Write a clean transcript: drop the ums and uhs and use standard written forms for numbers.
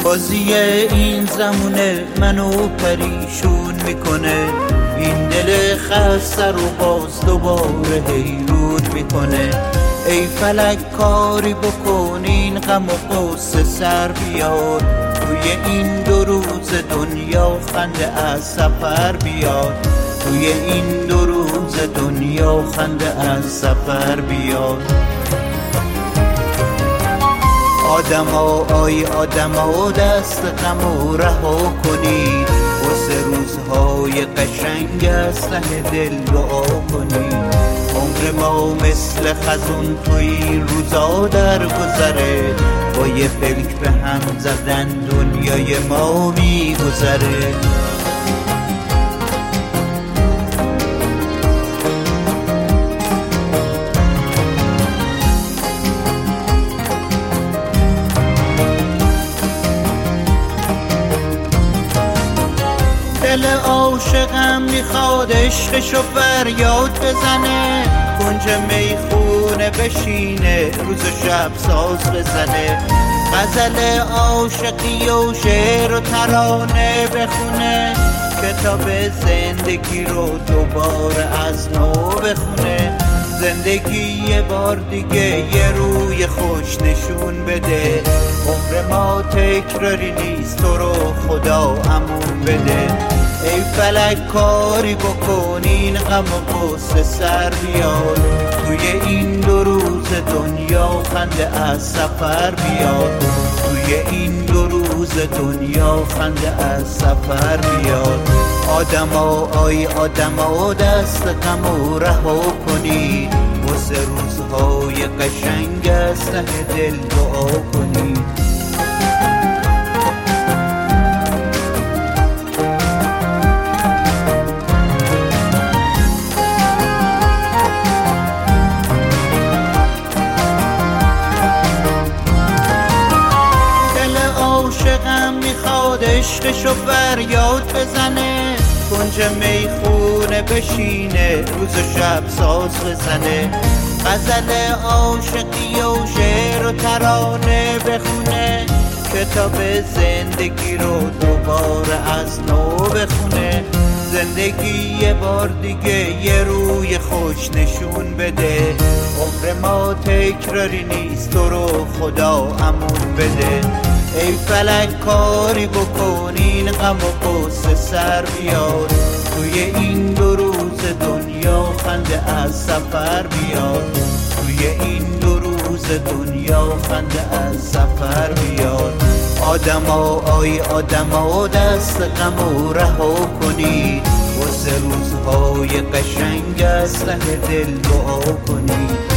بازی این زمونه منو پریشون میکنه، این دل خسته رو باز دوباره حیرون میکنه. ای فلک کاری بکن این غم و غصه سر بیار، توی این 2 روز دنیا خنده از سفر بیار، توی این 2 روز دنیا خنده از سفر بیار. آدما آی آدما دست غمو رها کنید، واسه روزهای قشنگ از ته دل دعا کنید. عمر ما مثل خزون توی این روزا در گذره، با یه پلک به هم زدن دنیای ما میگذره. دل عاشقم میخواد عشقشو فریاد بزنه، کنج میخونه بشینه روز و شب ساز بزنه، غزل عاشقی و شعر و ترانه بخونه، کتاب زندگی رو دوباره از نو بخونه. زندگی یه بار دیگه یه روی خوش نشون بده، عمر ما تکراری نیست تو رو خدا امون بده. ای فلک کاری بکن این غم و غصه سر بیار، توی این 2 روز دنیا خنده از سفر بیار، توی این 2 روز دنیا خنده از سفر بیار. آدما آی آدما دست غمو رها کنید، واسه روزهای قشنگ از ته دل دعا کنید. عاشقم میخواد عشقشو فریاد بزنه، کنج میخونه بشینه روز و شب ساز بزنه، غزل عاشقی و شعر و ترانه بخونه، کتاب زندگی رو دوباره از نو بخونه. زندگی یه بار دیگه یه روی خوش نشون بده، عمر ما تکراری نیست تو رو خدا امون بده. ای فلک کاری بکن این غم و غصه سر بیار، توی این 2 روز دنیا خنده از سفر بیار، توی این 2 روز دنیا خنده از سفر بیار. آدما آی آدما دست غمو رها کنید، واسه روزهای قشنگ از ته دل دعا کنید.